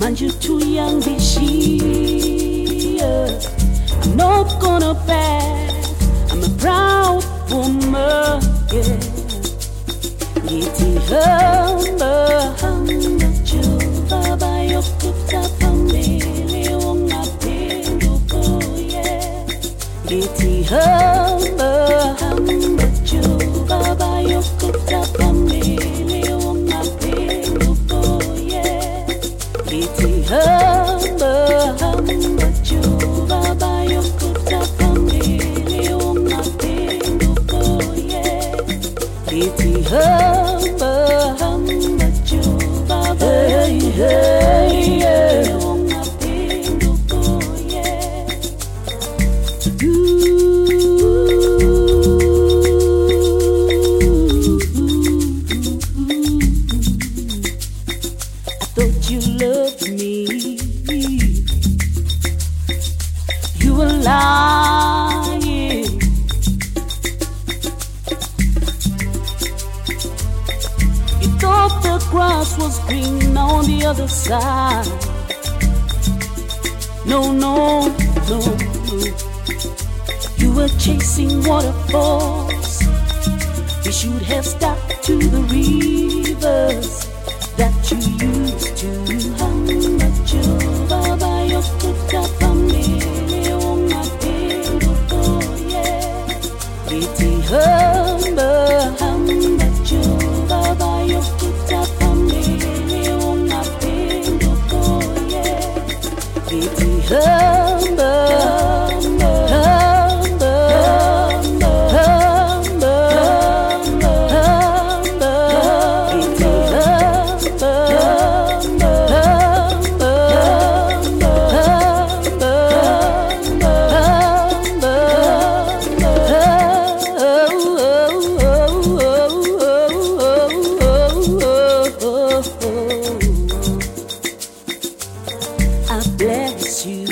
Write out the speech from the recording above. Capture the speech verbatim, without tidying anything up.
find you too young this year. I'm not gonna back. I'm a proud woman, yeah. Iti hamba hamba chuba bayo kuta pamili wong apindu ko, yeah. Iti hamba hamba chuba bayo kuta pamili wong apindu ko, yeah. Iti hamba hamba chuba bayo kuta pamili wong apindu ko, yeah. Iti hamba hamba chuba bayo kuta wong apindu ko, yeah. I thought you loved me. You were lying. You thought the grass was green on the other side. No, no, no, no. You were chasing waterfalls. You should have stopped to the rivers that you used to. Hamba chuba bayo kuta pamili wong apindu ko, yeah. Iti hamba hamba chuba bayo kuta pamili wong apindu ko, yeah. Iti hamba hamba hamba hamba hamba iti hamba hamba hamba I bless you.